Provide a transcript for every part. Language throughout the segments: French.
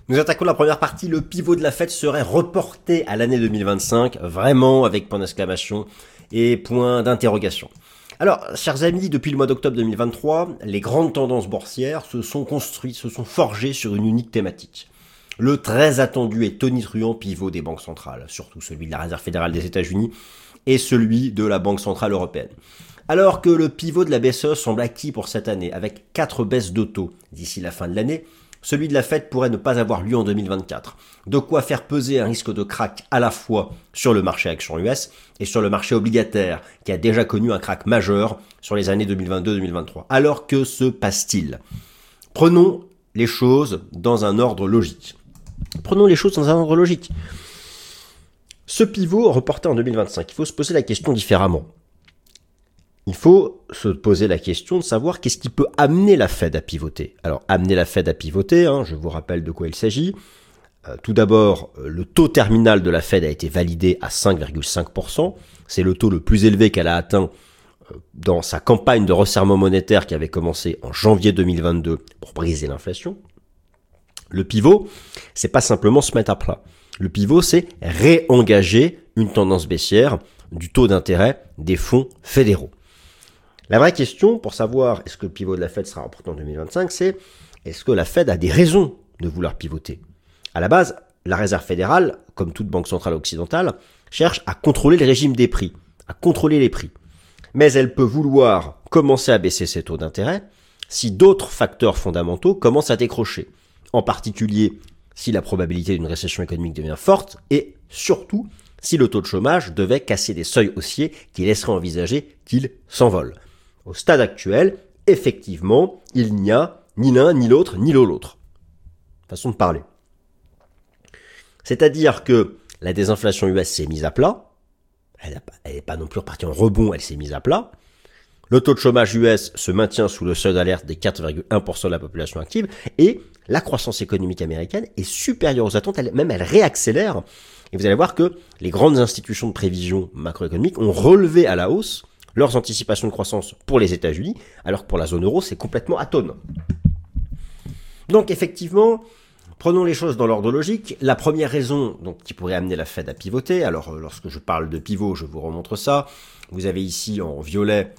Nous attaquons la première partie. Le pivot de la Fed serait reporté à l'année 2025, vraiment avec point d'exclamation et point d'interrogation. Alors, chers amis, depuis le mois d'octobre 2023, les grandes tendances boursières se sont construites, se sont forgées sur une unique thématique. Le très attendu et tonitruant pivot des banques centrales, surtout celui de la Réserve fédérale des États-Unis et celui de la Banque centrale européenne. Alors que le pivot de la BCE semble acquis pour cette année, avec 4 baisses de taux d'ici la fin de l'année, celui de la Fed pourrait ne pas avoir lieu en 2024. De quoi faire peser un risque de crack à la fois sur le marché action US et sur le marché obligataire, qui a déjà connu un crack majeur sur les années 2022-2023. Alors que se passe-t-il? Prenons les choses dans un ordre logique. Ce pivot reporté en 2025, il faut se poser la question différemment. Il faut se poser la question de savoir qu'est-ce qui peut amener la Fed à pivoter. Alors, amener la Fed à pivoter, je vous rappelle de quoi il s'agit. Tout d'abord, le taux terminal de la Fed a été validé à 5,5%. C'est le taux le plus élevé qu'elle a atteint dans sa campagne de resserrement monétaire qui avait commencé en janvier 2022 pour briser l'inflation. Le pivot, c'est pas simplement se mettre à plat. Le pivot, c'est réengager une tendance baissière du taux d'intérêt des fonds fédéraux. La vraie question pour savoir est-ce que le pivot de la Fed sera reporté en 2025, c'est est-ce que la Fed a des raisons de vouloir pivoter? À la base, la Réserve fédérale, comme toute banque centrale occidentale, cherche à contrôler le régime des prix, à contrôler les prix. Mais elle peut vouloir commencer à baisser ses taux d'intérêt si d'autres facteurs fondamentaux commencent à décrocher. En particulier, si la probabilité d'une récession économique devient forte et surtout si le taux de chômage devait casser des seuils haussiers qui laisseraient envisager qu'il s'envole. Au stade actuel, effectivement, il n'y a ni l'un, ni l'autre, ni l'autre. Façon de parler. C'est-à-dire que la désinflation US s'est mise à plat. Elle n'est pas non plus repartie en rebond, elle s'est mise à plat. Le taux de chômage US se maintient sous le seuil d'alerte des 4,1% de la population active. Et la croissance économique américaine est supérieure aux attentes, elle réaccélère. Et vous allez voir que les grandes institutions de prévision macroéconomique ont relevé à la hausse leurs anticipations de croissance pour les États-Unis, alors que pour la zone euro, c'est complètement atone. Donc effectivement, prenons les choses dans l'ordre logique. La première raison qui pourrait amener la Fed à pivoter, alors lorsque je parle de pivot, je vous remontre ça. Vous avez ici en violet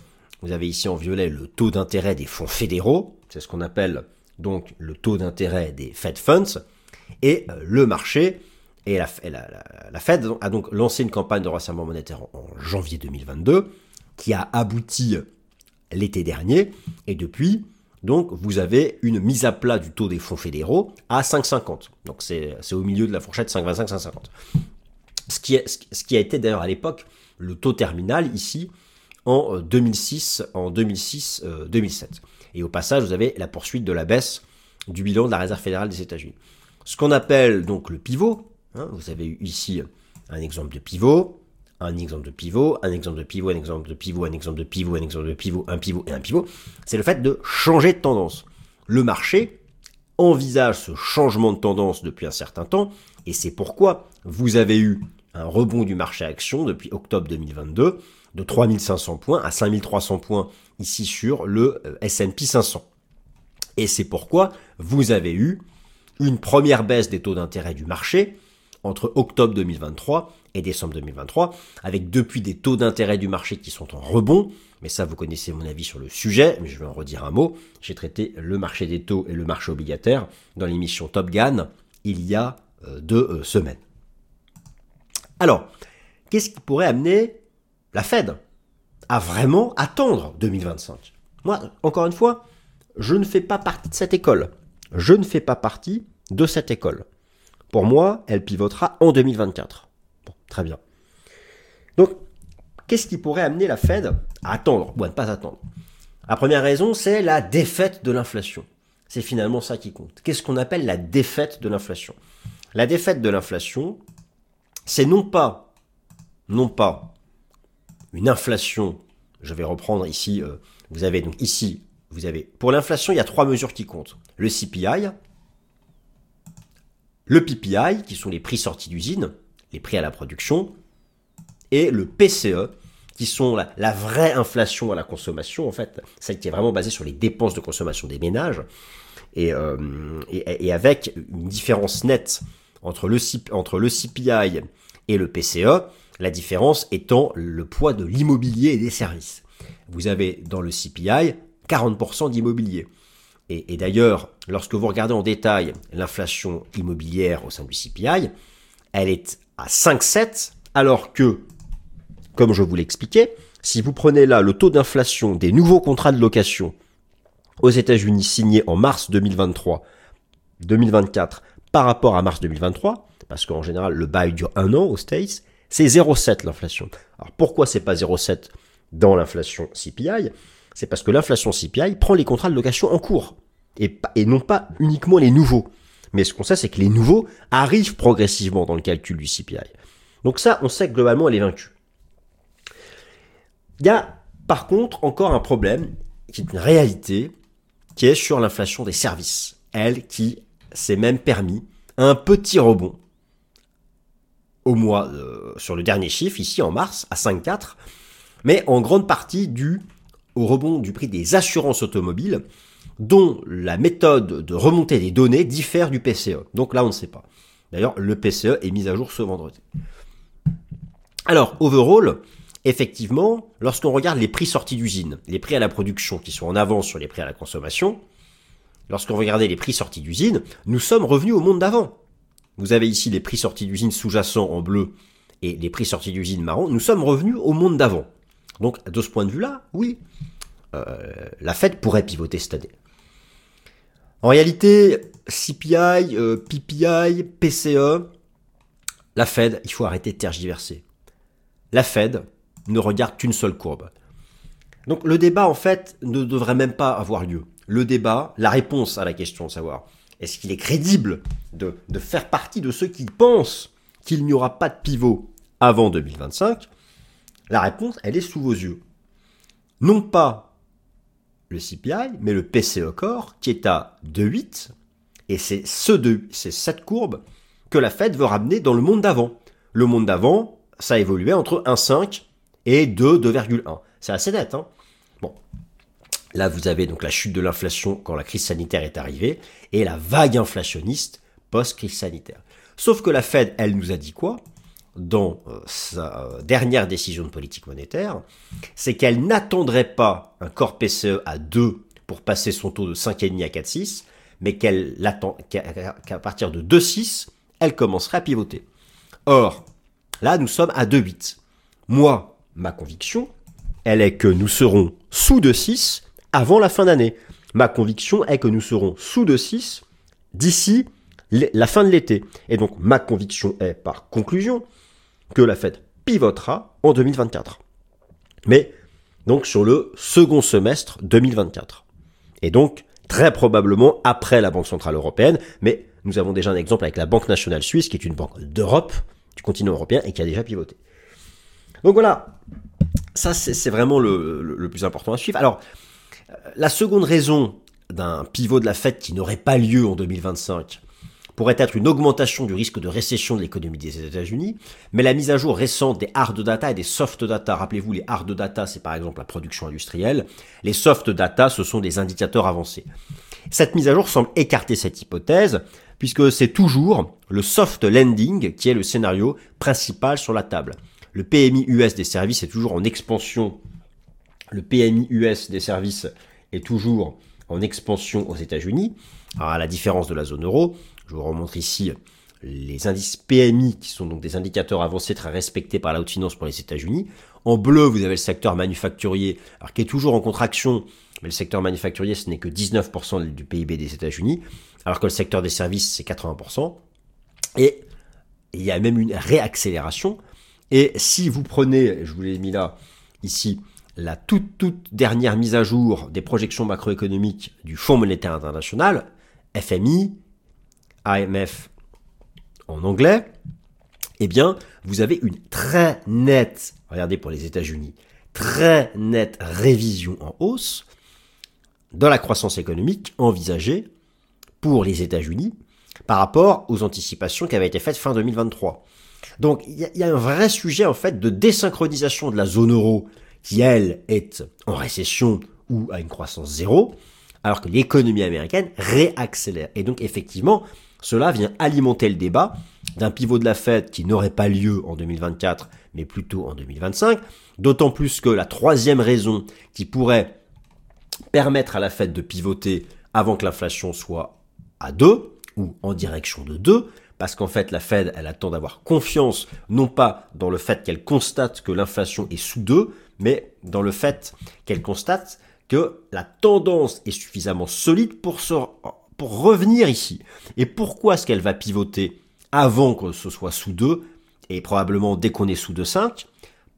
le taux d'intérêt des fonds fédéraux, c'est ce qu'on appelle donc le taux d'intérêt des Fed Funds, et le marché. Et la Fed a donc lancé une campagne de resserrement monétaire en janvier 2022, qui a abouti l'été dernier, et depuis, donc, vous avez une mise à plat du taux des fonds fédéraux à 5,50. Donc, c'est au milieu de la fourchette 5,25-5,50. Ce qui a été d'ailleurs à l'époque le taux terminal ici en 2006-2007. Et au passage, vous avez la poursuite de la baisse du bilan de la Réserve fédérale des États-Unis. Ce qu'on appelle donc le pivot, vous avez eu ici un exemple de pivot, un exemple de pivot, un exemple de pivot, un exemple de pivot, un exemple de pivot, un exemple de pivot, un pivot et un pivot. C'est le fait de changer de tendance. Le marché envisage ce changement de tendance depuis un certain temps et c'est pourquoi vous avez eu un rebond du marché action depuis octobre 2022 de 3500 points à 5300 points ici sur le S&P 500. Et c'est pourquoi vous avez eu une première baisse des taux d'intérêt du marché entre octobre 2023 et décembre 2023, avec depuis des taux d'intérêt du marché qui sont en rebond, mais ça vous connaissez mon avis sur le sujet, mais je vais en redire un mot. J'ai traité le marché des taux et le marché obligataire dans l'émission Top Gun il y a 2 semaines. Alors, qu'est-ce qui pourrait amener la Fed à vraiment attendre 2025 ? Moi, encore une fois, je ne fais pas partie de cette école. Pour moi, elle pivotera en 2024. Bon, très bien. Donc, qu'est-ce qui pourrait amener la Fed à attendre ou à ne pas attendre ? La première raison, c'est la défaite de l'inflation. C'est finalement ça qui compte. Qu'est-ce qu'on appelle la défaite de l'inflation ? La défaite de l'inflation, c'est non pas une inflation. Je vais reprendre ici. Vous avez pour l'inflation, il y a 3 mesures qui comptent. Le CPI, le PPI, qui sont les prix sortis d'usine, les prix à la production, et le PCE, qui sont la vraie inflation à la consommation, en fait, celle qui est vraiment basée sur les dépenses de consommation des ménages. et avec une différence nette entre le CPI et le PCE, la différence étant le poids de l'immobilier et des services. Vous avez dans le CPI 40% d'immobilier. Et d'ailleurs, lorsque vous regardez en détail l'inflation immobilière au sein du CPI, elle est à 5,7, alors que, comme je vous l'expliquais, si vous prenez là le taux d'inflation des nouveaux contrats de location aux États-Unis signés en mars 2024 par rapport à mars 2023, parce qu'en général le bail dure 1 an aux States, c'est 0,7 l'inflation. Alors pourquoi c'est pas 0,7 dans l'inflation CPI? C'est parce que l'inflation CPI prend les contrats de location en cours, et non pas uniquement les nouveaux. Mais ce qu'on sait, c'est que les nouveaux arrivent progressivement dans le calcul du CPI. Donc ça, on sait que globalement, elle est vaincue. Il y a par contre encore un problème, qui est une réalité, qui est sur l'inflation des services. Elle qui s'est même permis un petit rebond au mois, sur le dernier chiffre, ici en mars, à 5,4, mais en grande partie dû au rebond du prix des assurances automobiles, dont la méthode de remontée des données diffère du PCE. Donc là, on ne sait pas. D'ailleurs, le PCE est mis à jour ce vendredi. Alors, overall, effectivement, lorsqu'on regarde les prix sortis d'usine, les prix à la production qui sont en avance sur les prix à la consommation, lorsqu'on regarde les prix sortis d'usine, nous sommes revenus au monde d'avant. Vous avez ici les prix sortis d'usine sous-jacents en bleu et les prix sortis d'usine marron. Nous sommes revenus au monde d'avant. Donc, de ce point de vue-là, oui, la Fed pourrait pivoter cette année. En réalité, CPI, PPI, PCE, la Fed, il faut arrêter de tergiverser. La Fed ne regarde qu'une seule courbe. Donc le débat, en fait, ne devrait même pas avoir lieu. Le débat, la réponse à la question de savoir est-ce qu'il est crédible de faire partie de ceux qui pensent qu'il n'y aura pas de pivot avant 2025, la réponse, elle est sous vos yeux. Non pas le CPI, mais le PCE Core, qui est à 2,8, et c'est cette courbe que la Fed veut ramener dans le monde d'avant. Le monde d'avant, ça évoluait entre 1,5 et 2,1. C'est assez net, hein. Bon. Là, vous avez donc la chute de l'inflation quand la crise sanitaire est arrivée, et la vague inflationniste post-crise sanitaire. Sauf que la Fed, elle nous a dit quoi dans sa dernière décision de politique monétaire, c'est qu'elle n'attendrait pas un corps PCE à 2 pour passer son taux de 5,5 à 4,6, mais qu'à partir de 2,6, elle commencerait à pivoter. Or, là, nous sommes à 2,8. Moi, ma conviction, elle est que nous serons sous 2,6 avant la fin d'année. Ma conviction est que nous serons sous 2,6 d'ici la fin de l'été. Et donc, ma conviction est, par conclusion, que la Fed pivotera en 2024. Mais, donc, sur le second semestre 2024. Et donc, très probablement après la Banque Centrale Européenne, mais nous avons déjà un exemple avec la Banque Nationale Suisse, qui est une banque d'Europe, du continent européen, et qui a déjà pivoté. Donc voilà, ça c'est vraiment le plus important à suivre. Alors, la seconde raison d'un pivot de la Fed qui n'aurait pas lieu en 2025 pourrait être une augmentation du risque de récession de l'économie des États-Unis, mais la mise à jour récente des hard data et des soft data, rappelez-vous, les hard data, c'est par exemple la production industrielle, les soft data, ce sont des indicateurs avancés. Cette mise à jour semble écarter cette hypothèse, puisque c'est toujours le soft landing qui est le scénario principal sur la table. Le PMI US des services est toujours en expansion. Le PMI US des services est toujours en expansion aux États-Unis, à la différence de la zone euro. Je vous remontre ici les indices PMI, qui sont donc des indicateurs avancés très respectés par la haute finance pour les États-Unis. En bleu, vous avez le secteur manufacturier, alors qui est toujours en contraction, mais le secteur manufacturier, ce n'est que 19% du PIB des États-Unis, alors que le secteur des services, c'est 80%. Et il y a même une réaccélération. Et si vous prenez, je vous l'ai mis là, ici, la toute dernière mise à jour des projections macroéconomiques du Fonds monétaire international, FMI, IMF en anglais, eh bien, vous avez une très nette, regardez pour les États-Unis, très nette révision en hausse de la croissance économique envisagée pour les États-Unis par rapport aux anticipations qui avaient été faites fin 2023. Donc, il y a un vrai sujet, en fait, de désynchronisation de la zone euro qui, elle, est en récession ou à une croissance zéro, alors que l'économie américaine réaccélère. Et donc effectivement, cela vient alimenter le débat d'un pivot de la Fed qui n'aurait pas lieu en 2024, mais plutôt en 2025, d'autant plus que la troisième raison qui pourrait permettre à la Fed de pivoter avant que l'inflation soit à 2, ou en direction de 2, parce qu'en fait la Fed, elle attend d'avoir confiance, non pas dans le fait qu'elle constate que l'inflation est sous 2, mais dans le fait qu'elle constate que la tendance est suffisamment solide pour revenir ici. Et pourquoi est-ce qu'elle va pivoter avant que ce soit sous 2, et probablement dès qu'on est sous 2,5 ? Pourquoi ?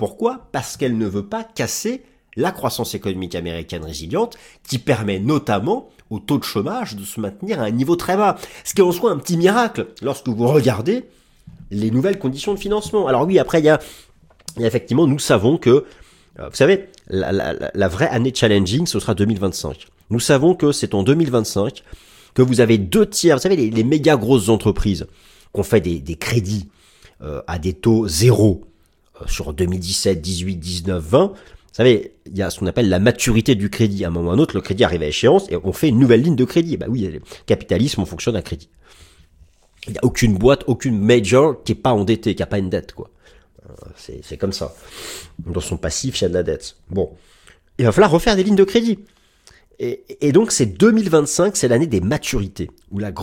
Parce qu'elle ne veut pas casser la croissance économique américaine résiliente, qui permet notamment au taux de chômage de se maintenir à un niveau très bas. Ce qui est en soi un petit miracle lorsque vous regardez les nouvelles conditions de financement. Alors oui, après, il y a effectivement, nous savons que, vous savez, la vraie année challenging, ce sera 2025. Nous savons que c'est en 2025 que vous avez 2/3, vous savez, les méga grosses entreprises qui ont fait des crédits à des taux zéro sur 2017, 18, 19, 20. Vous savez, il y a ce qu'on appelle la maturité du crédit. À un moment ou à un autre, le crédit arrive à échéance et on fait une nouvelle ligne de crédit. Bah oui, le capitalisme, on fonctionne à crédit. Il n'y a aucune boîte, aucune major qui n'est pas endettée, qui n'a pas une dette, quoi. C'est comme ça. Dans son passif, il y a de la dette. Bon, il va falloir refaire des lignes de crédit. Et donc, c'est 2025, c'est l'année des maturités, où la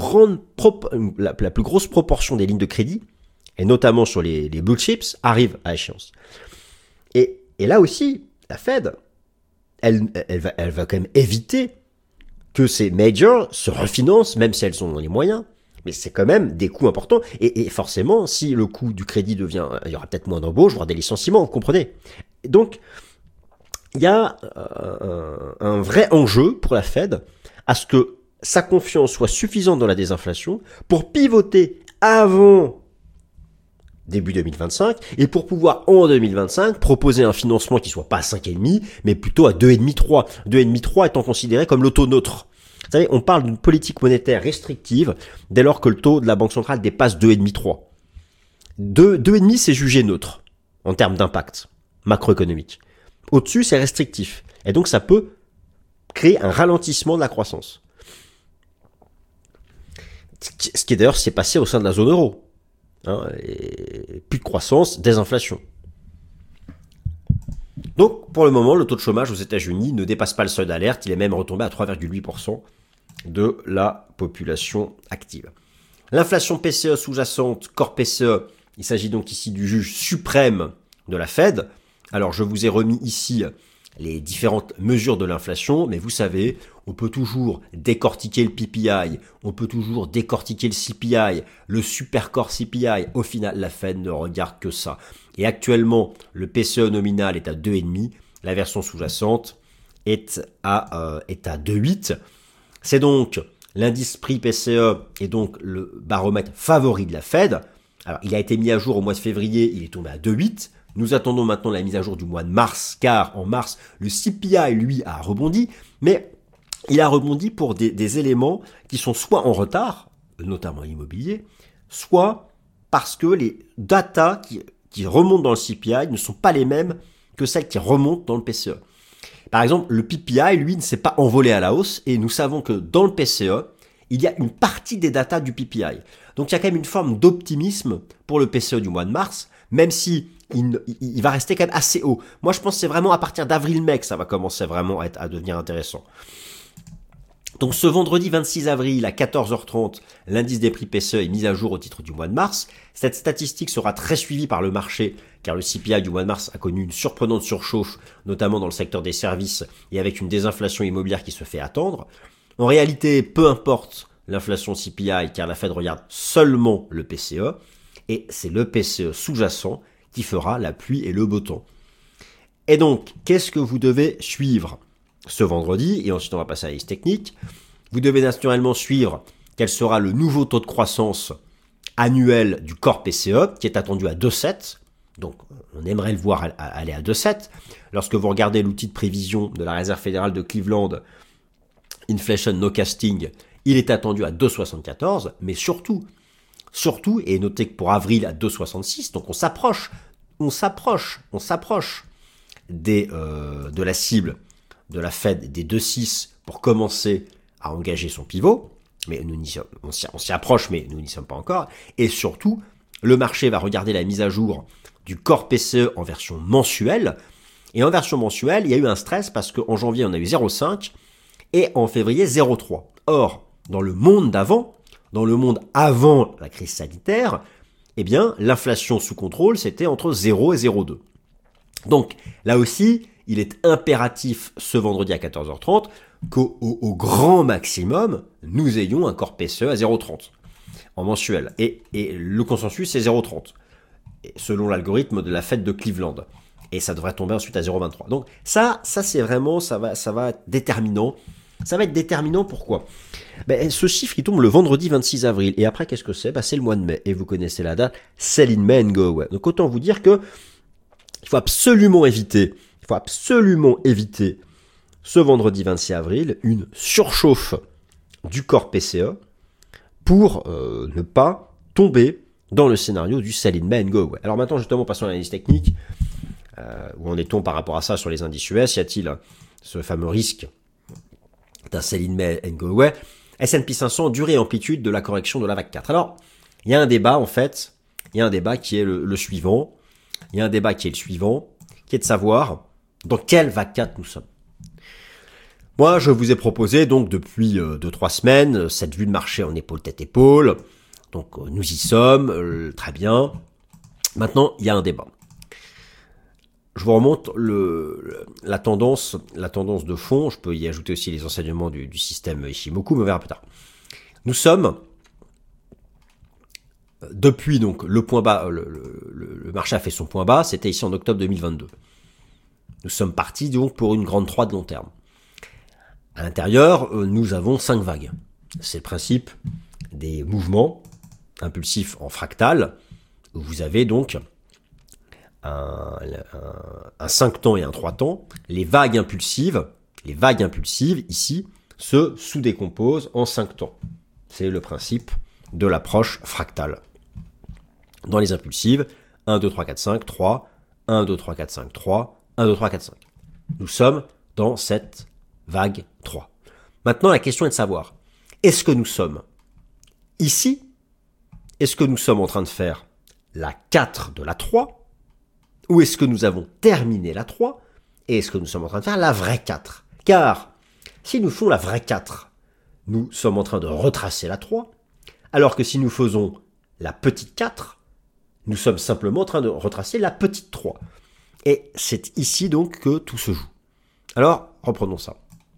plus grosse proportion des lignes de crédit, et notamment sur les blue chips, arrive à échéance. Et là aussi, la Fed, elle va quand même éviter que ces majors se refinancent, même si elles ont les moyens. Mais c'est quand même des coûts importants. Et forcément, si le coût du crédit devient... Il y aura peut-être moins d'embauches, voire des licenciements, vous comprenez. Et donc, il y a un vrai enjeu pour la Fed à ce que sa confiance soit suffisante dans la désinflation pour pivoter avant début 2025, et pour pouvoir en 2025 proposer un financement qui soit pas à 5,5, mais plutôt à 2,5-3. 2,5-3 étant considéré comme le taux neutre. Vous savez, on parle d'une politique monétaire restrictive dès lors que le taux de la Banque centrale dépasse 2,5-3. 2,5 c'est jugé neutre en termes d'impact macroéconomique. Au-dessus, c'est restrictif. Et donc, ça peut créer un ralentissement de la croissance. Ce qui d'ailleurs s'est passé au sein de la zone euro. Et plus de croissance, désinflation. Donc, pour le moment, le taux de chômage aux États-Unis ne dépasse pas le seuil d'alerte. Il est même retombé à 3,8% de la population active. L'inflation PCE sous-jacente, corps PCE, il s'agit donc ici du juge suprême de la Fed. Alors, je vous ai remis ici les différentes mesures de l'inflation, mais vous savez, on peut toujours décortiquer le PPI, on peut toujours décortiquer le CPI, le supercore CPI. Au final, la Fed ne regarde que ça. Et actuellement, le PCE nominal est à 2,5, la version sous-jacente est à 2,8. C'est donc l'indice prix PCE et donc le baromètre favori de la Fed. Alors, il a été mis à jour au mois de février, il est tombé à 2,8. Nous attendons maintenant la mise à jour du mois de mars, car en mars, le CPI, lui, a rebondi, mais il a rebondi pour des éléments qui sont soit en retard, notamment l'immobilier, soit parce que les datas qui remontent dans le CPI ne sont pas les mêmes que celles qui remontent dans le PCE. Par exemple, le PPI, lui, ne s'est pas envolé à la hausse, et nous savons que dans le PCE, il y a une partie des datas du PPI. Donc il y a quand même une forme d'optimisme pour le PCE du mois de mars, même si il va rester quand même assez haut. Moi, je pense que c'est vraiment à partir d'avril-mai que ça va commencer vraiment à devenir intéressant. Donc ce vendredi 26 avril à 14h30, l'indice des prix PCE est mis à jour au titre du mois de mars. Cette statistique sera très suivie par le marché, car le CPI du mois de mars a connu une surprenante surchauffe, notamment dans le secteur des services et avec une désinflation immobilière qui se fait attendre. En réalité, peu importe l'inflation CPI, car la Fed regarde seulement le PCE, et c'est le PCE sous-jacent qui fera la pluie et le beau temps. Et donc, qu'est-ce que vous devez suivre ce vendredi? Et ensuite, on va passer à la liste technique. Vous devez naturellement suivre quel sera le nouveau taux de croissance annuel du corps PCE, qui est attendu à 2,7. Donc, on aimerait le voir aller à 2,7. Lorsque vous regardez l'outil de prévision de la Réserve fédérale de Cleveland, Inflation Nowcasting, il est attendu à 2,74. Mais surtout, et notez que pour avril à 2,66, donc on s'approche de la cible de la Fed des 2,6 pour commencer à engager son pivot, mais on s'y approche, mais nous n'y sommes pas encore, et surtout, le marché va regarder la mise à jour du corps PCE en version mensuelle, et en version mensuelle, il y a eu un stress parce qu'en janvier, on a eu 0,5, et en février, 0,3. Or, dans le monde d'avant, dans le monde avant la crise sanitaire, eh bien, l'inflation sous contrôle, c'était entre 0 et 0,2. Donc, là aussi, il est impératif ce vendredi à 14h30 qu'au grand maximum, nous ayons un corps PCE à 0,30 en mensuel. Et le consensus, c'est 0,30, selon l'algorithme de la fête de Cleveland. Et ça devrait tomber ensuite à 0,23. Donc ça c'est vraiment, ça va être déterminant. Ça va être déterminant, pourquoi ? Ce chiffre, il tombe le vendredi 26 avril. Et après, qu'est-ce que c'est ? C'est le mois de mai. Et vous connaissez la date, sell in May and go away. Donc autant vous dire que il faut absolument éviter ce vendredi 26 avril une surchauffe du corps PCE pour ne pas tomber dans le scénario du sell in May and go away. Alors maintenant, justement, passons à l'analyse technique. Où en est-on par rapport à ça sur les indices US ? Y a-t-il ce fameux risque d'un sell in May and go away ? S&P 500, durée et amplitude de la correction de la vague 4. Alors, il y a un débat en fait, il y a un débat qui est le suivant, qui est de savoir dans quelle vague 4 nous sommes. Moi, je vous ai proposé donc depuis 2-3 semaines cette vue de marché en épaule tête épaule. Donc nous y sommes, très bien. Maintenant, il y a un débat. Je vous remonte la tendance de fond. Je peux y ajouter aussi les enseignements du système Ishimoku, mais on verra plus tard. Nous sommes depuis donc le point bas, le marché a fait son point bas, c'était ici en octobre 2022. Nous sommes partis donc pour une grande 3 de long terme. À l'intérieur, nous avons 5 vagues. C'est le principe des mouvements impulsifs en fractal, où vous avez donc un 5 temps et un 3 temps. Les vagues impulsives ici se sous-décomposent en 5 temps. C'est le principe de l'approche fractale. Dans les impulsives, 1, 2, 3, 4, 5, 3, 1, 2, 3, 4, 5, 3, 1, 2, 3, 4, 5. Nous sommes dans cette vague 3. Maintenant, la question est de savoir, est-ce que nous sommes ici ? Est-ce que nous sommes en train de faire la 4 de la 3 ? Ou est-ce que nous avons terminé la 3 ? Et est-ce que nous sommes en train de faire la vraie 4 ? Car si nous faisons la vraie 4, nous sommes en train de retracer la 3, alors que si nous faisons la petite 4, nous sommes simplement en train de retracer la petite 3. Et c'est ici donc que tout se joue. Alors, reprenons ça.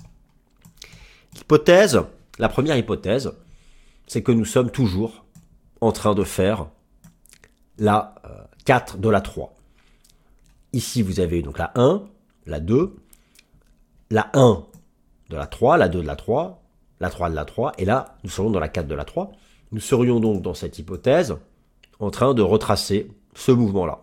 La première hypothèse, c'est que nous sommes toujours en train de faire la 4 de la 3. Ici, vous avez donc la 1, la 2, la 1 de la 3, la 2 de la 3, la 3 de la 3, et là, nous serions dans la 4 de la 3. Nous serions donc dans cette hypothèse en train de retracer ce mouvement-là.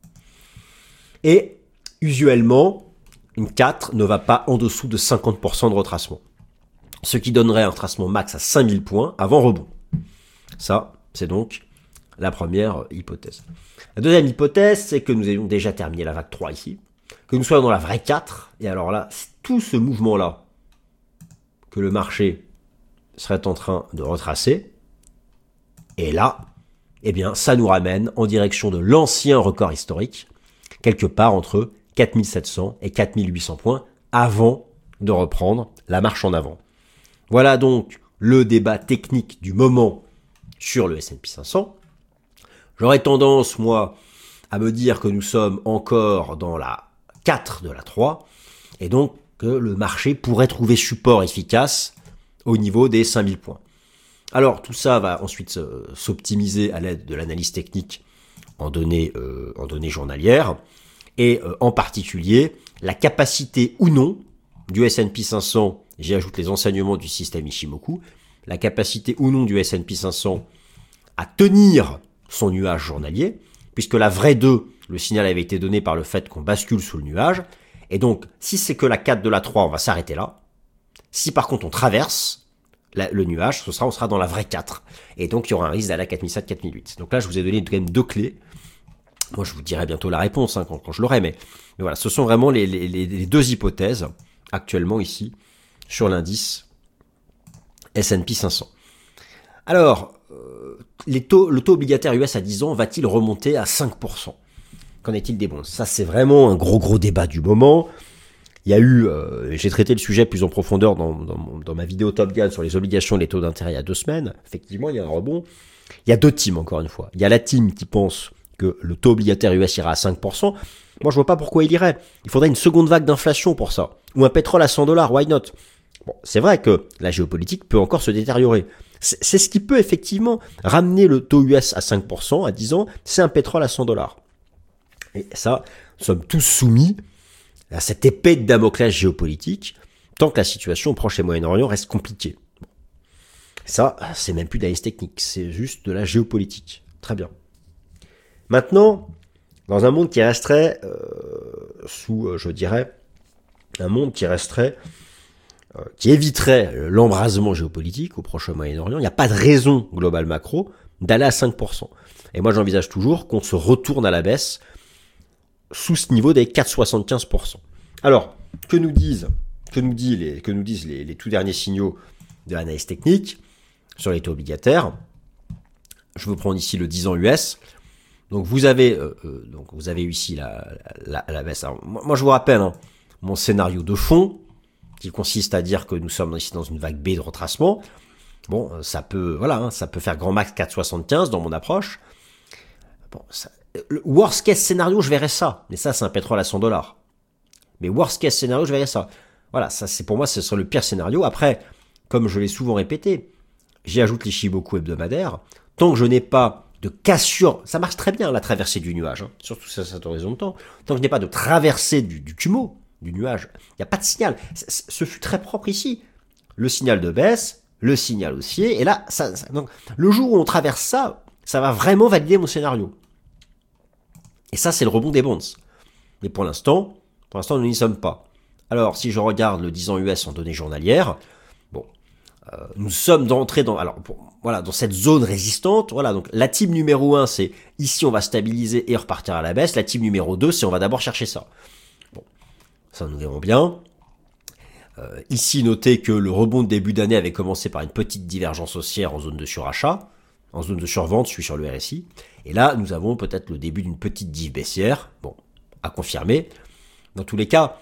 Et usuellement, une 4 ne va pas en dessous de 50% de retracement. Ce qui donnerait un retracement max à 5000 points avant rebond. Ça, c'est donc la première hypothèse. La deuxième hypothèse, c'est que nous ayons déjà terminé la vague 3 ici, que nous soyons dans la vraie 4, et alors là, c'est tout ce mouvement-là que le marché serait en train de retracer, et là, eh bien, ça nous ramène en direction de l'ancien record historique, quelque part entre 4700 et 4800 points, avant de reprendre la marche en avant. Voilà donc le débat technique du moment sur le S&P 500. J'aurais tendance, moi, à me dire que nous sommes encore dans la 4 de la 3, et donc que le marché pourrait trouver support efficace au niveau des 5000 points. Alors, tout ça va ensuite s'optimiser à l'aide de l'analyse technique en données journalières, et en particulier, la capacité ou non du S&P 500, j'y ajoute les enseignements du système Ishimoku, la capacité ou non du S&P 500 à tenir son nuage journalier, puisque la vraie 2, le signal avait été donné par le fait qu'on bascule sous le nuage, et donc si c'est que la 4 de la 3, on va s'arrêter là. Si par contre on traverse le nuage, on sera dans la vraie 4, et donc il y aura un risque d'aller à 4007, 4008. Donc là je vous ai donné quand même 2 clés. Moi je vous dirai bientôt la réponse quand je l'aurai, mais voilà, ce sont vraiment les 2 hypothèses actuellement ici sur l'indice S&P 500. Alors, le taux obligataire US à 10 ans va-t-il remonter à 5%? Qu'en est-il des bonds? Ça, c'est vraiment un gros débat du moment. Il y a eu, j'ai traité le sujet plus en profondeur dans ma vidéo Top Gun sur les obligations et les taux d'intérêt il y a 2 semaines. Effectivement, il y a un rebond. Il y a 2 teams, encore une fois. Il y a la team qui pense que le taux obligataire US ira à 5%. Moi, je vois pas pourquoi il irait. Il faudrait une seconde vague d'inflation pour ça. Ou un pétrole à 100 $, why not? Bon, c'est vrai que la géopolitique peut encore se détériorer. C'est ce qui peut effectivement ramener le taux US à 5% à 10 ans, c'est un pétrole à 100 $. Et ça, nous sommes tous soumis à cette épée de Damoclès géopolitique, tant que la situation au Proche et Moyen-Orient reste compliquée. Ça, c'est même plus d'analyse technique, c'est juste de la géopolitique. Très bien. Maintenant, dans un monde qui resterait je dirais, un monde qui resterait, qui éviterait l'embrasement géopolitique au Proche et Moyen-Orient, il n'y a pas de raison globale macro d'aller à 5%. Et moi, j'envisage toujours qu'on se retourne à la baisse sous ce niveau des 4,75%. Alors, que nous disent les tout derniers signaux de l'analyse technique sur les taux obligataires? Je vous prends ici le 10 ans US. Donc vous avez eu ici la baisse. Alors, moi je vous rappelle mon scénario de fond qui consiste à dire que nous sommes ici dans une vague B de retracement. Bon, ça peut faire grand max 4,75 dans mon approche. Bon, le worst case scénario, je verrais ça. Mais ça, c'est un pétrole à 100 $. Mais worst case scénario, je verrais ça. Voilà, ça c'est pour moi, ce serait le pire scénario. Après, comme je l'ai souvent répété, j'y ajoute les Shiboku hebdomadaires. Tant que je n'ai pas de cassure, ça marche très bien la traversée du nuage, surtout sur cette horizon de temps. Tant que je n'ai pas de traversée du cumulo, du nuage, il n'y a pas de signal. Ce fut très propre ici. Le signal de baisse, le signal haussier, et là, donc, le jour où on traverse ça, ça va vraiment valider mon scénario. Et ça, c'est le rebond des bonds. Mais pour l'instant, nous n'y sommes pas. Alors, si je regarde le 10 ans US en données journalières, bon, nous sommes d'entrée dans cette zone résistante. Voilà, donc la team numéro 1, c'est ici on va stabiliser et repartir à la baisse. La team numéro 2, c'est on va d'abord chercher ça. Bon, ça nous verrons bien. Ici, notez que le rebond de début d'année avait commencé par une petite divergence haussière en zone de surachat. En zone de survente, je suis sur le RSI. Et là, nous avons peut-être le début d'une petite div baissière. Bon, à confirmer. Dans tous les cas,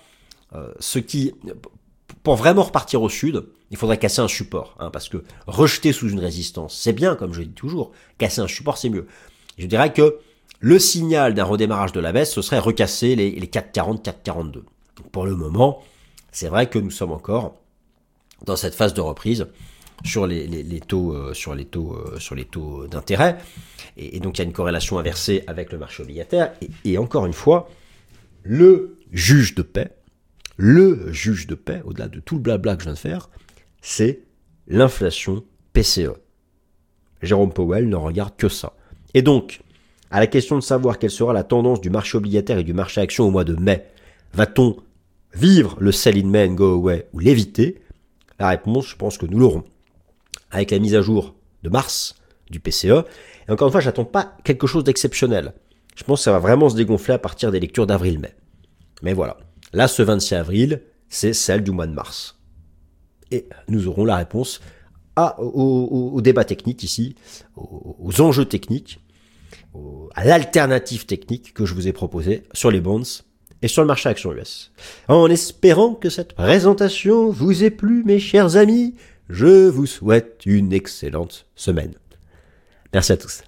pour vraiment repartir au sud, il faudrait casser un support, parce que rejeter sous une résistance, c'est bien, comme je dis toujours. Casser un support, c'est mieux. Je dirais que le signal d'un redémarrage de la baisse, ce serait recasser les 4,40, 4,42. Donc pour le moment, c'est vrai que nous sommes encore dans cette phase de reprise sur les taux d'intérêt, et donc il y a une corrélation inversée avec le marché obligataire. Et encore une fois, le juge de paix, au-delà de tout le blabla que je viens de faire, c'est l'inflation PCE. Jérôme Powell ne regarde que ça. Et donc, à la question de savoir quelle sera la tendance du marché obligataire et du marché action au mois de mai, va-t-on vivre le sell in May and go away ou l'éviter? La réponse, je pense que nous l'aurons. Avec la mise à jour de mars du PCE, et encore une fois, j'attends pas quelque chose d'exceptionnel. Je pense que ça va vraiment se dégonfler à partir des lectures d'avril-mai. Mais voilà. Là, ce 26 avril, c'est celle du mois de mars. Et nous aurons la réponse au débat technique ici, aux enjeux techniques, à l'alternative technique que je vous ai proposée sur les bonds et sur le marché action US. En espérant que cette présentation vous ait plu, mes chers amis, je vous souhaite une excellente semaine. Merci à tous.